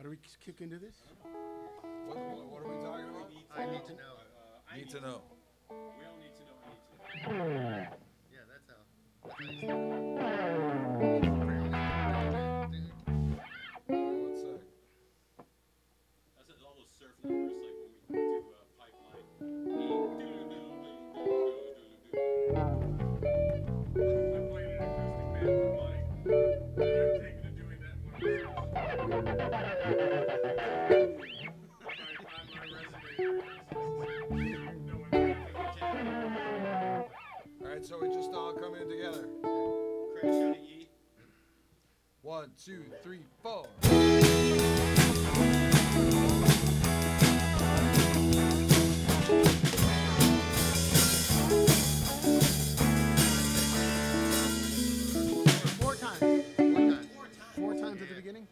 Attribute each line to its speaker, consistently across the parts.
Speaker 1: do we kick into this?
Speaker 2: What are we talking about?
Speaker 3: I need to know.
Speaker 2: Need to know.
Speaker 4: We don't need to know. I need to know.
Speaker 3: Yeah, that's how. That's how you start.
Speaker 2: One sec.
Speaker 4: That's all those surf numbers, like when we do pipeline. I played an acoustic band with Mike, and I've taken to doing that one
Speaker 2: Alright, so we just all come in together.
Speaker 4: Crash out of E.
Speaker 2: 1, 2, 3, 4.
Speaker 1: Four times. Four times at the beginning?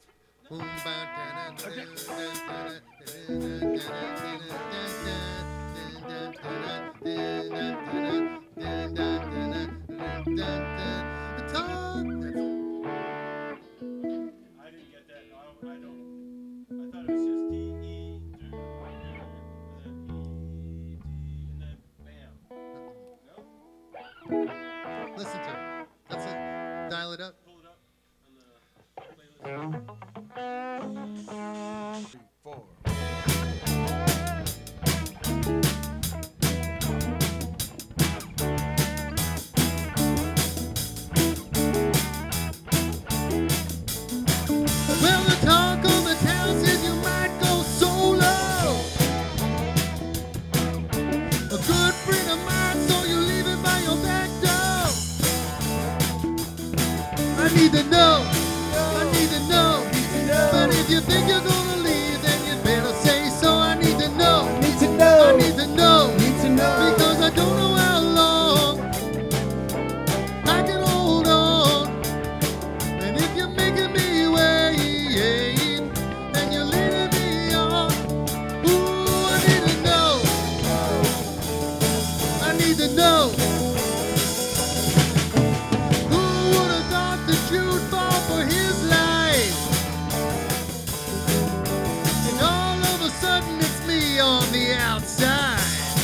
Speaker 4: I didn't get that. I don't. I thought it was just D, E, D, was it E, D, and then bam. No?
Speaker 3: Listen to it. That's it. Dial it up.
Speaker 4: Pull it up on the playlist.
Speaker 2: 3, 4.
Speaker 3: Well, the talk of the town says you might go solo. A good friend of mine, so you leave it by your back door. I need to know. I need to know. But if you think you're gonna leave, then you better say so. I need to know. I need to know. Because I don't know how long I can hold on. And if you're making me wait, then you're leading me on. Ooh, I need to know. I need to know. Who would have thought that you'd fall for his life? And all of a sudden it's me on the outside.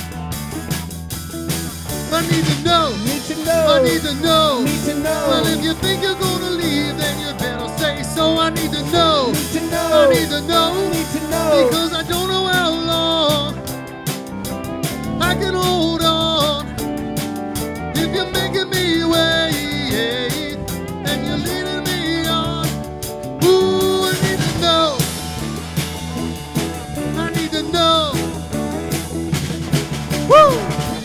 Speaker 3: I need to know. I need to know. Well, if you think you're gonna leave, then you better say so. I need to know. I need to know. Because I don't know how long I can hold on. If you're making me wait, and you're leading me on. Ooh, I need to know. I need to know. Woo!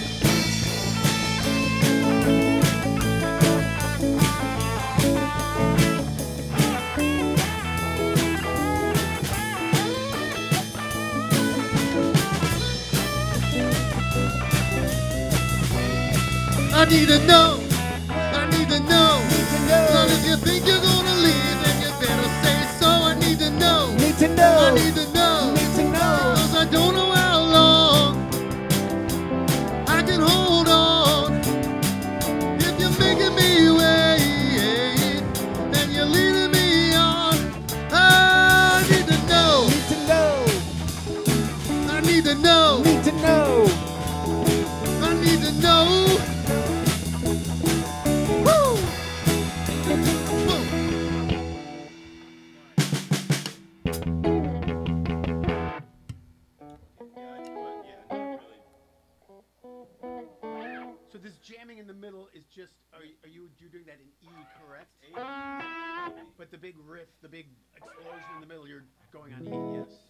Speaker 3: I need to know. I need to know. Well, if you think you're gonna leave, then you better say so. I need to know. I need to know. Because I don't know how long I can hold on. If you're making me wait, then you're leading me on. I need to know. I need to know. I need to know. Woo! Woo!
Speaker 1: So this jamming in the middle is just, are you doing that in E, correct? But the big riff, the big explosion in the middle, you're going on E, yes?